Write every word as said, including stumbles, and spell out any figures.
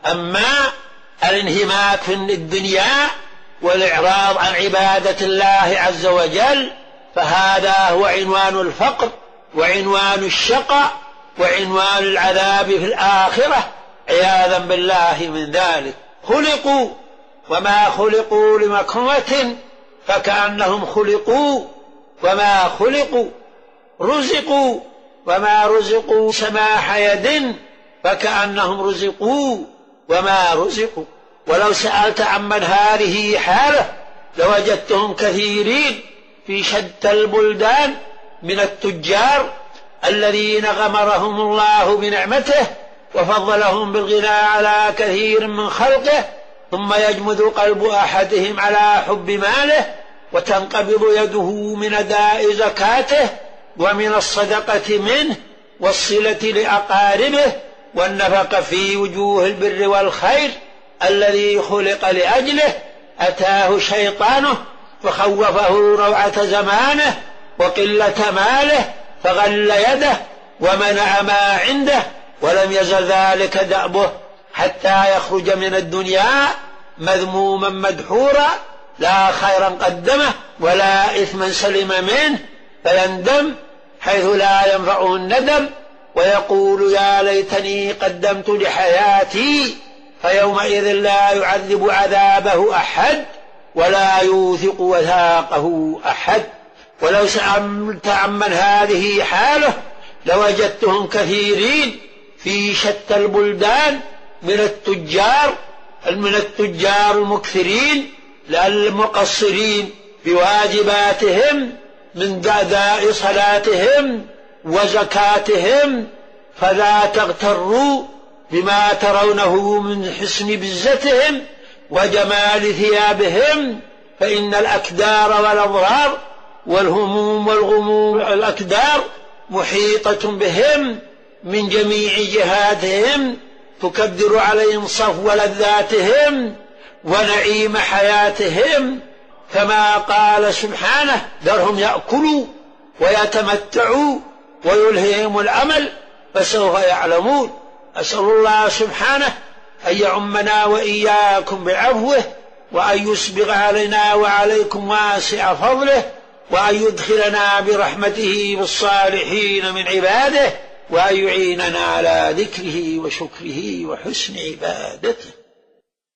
أما الانهماك في الدنيا والإعراض عن عبادة الله عز وجل فهذا هو عنوان الفقر وعنوان الشقاء وعنوان العذاب في الآخرة عياذا بالله من ذلك. خلقوا وما خلقوا لمكرمة فكأنهم خلقوا وما خلقوا، رزقوا وما رزقوا سماح يد فكأنهم رزقوا وما رزقوا. ولو سألت عمن هذه حاله لوجدتهم كثيرين في شتى البلدان من التجار الذين غمرهم الله بنعمته وفضلهم بالغنى على كثير من خلقه، ثم يجمد قلب أحدهم على حب ماله وتنقبض يده من أداء زكاته ومن الصدقة منه والصلة لأقاربه والنفقة في وجوه البر والخير الذي خلق لأجله. أتاه شيطانه فخوفه روعة زمانه وقلة ماله فغل يده ومنع ما عنده، ولم يزل ذلك دأبه حتى يخرج من الدنيا مذموما مدحورا لا خيرا قدمه ولا إثما سلم منه، فيندم حيث لا ينفعه الندم ويقول يا ليتني قدمت لحياتي، فيومئذ لا يعذب عذابه أحد ولا يوثق وثاقه أحد. ولو سألت عمن هذه حاله لوجدتهم كثيرين في شتى البلدان من التجار من التجار المكثرين المقصرين بواجباتهم من أداء صلاتهم وزكاتهم، فلا تغتروا بما ترونه من حسن بزتهم وجمال ثيابهم، فإن الأكدار والأضرار والهموم والغموم الأكدار محيطة بهم من جميع جهاتهم تكدر عليهم صفو لذاتهم ونعيم حياتهم، كما قال سبحانه ذرهم يأكلوا ويتمتعوا ويلههم الأمل فسوف يعلمون. أسأل الله سبحانه أن يعمنا وإياكم بعفوه وأن يسبغ علينا وعليكم واسع فضله وأن يدخلنا برحمته بالصالحين من عباده وأن يعيننا على ذكره وشكره وحسن عبادته.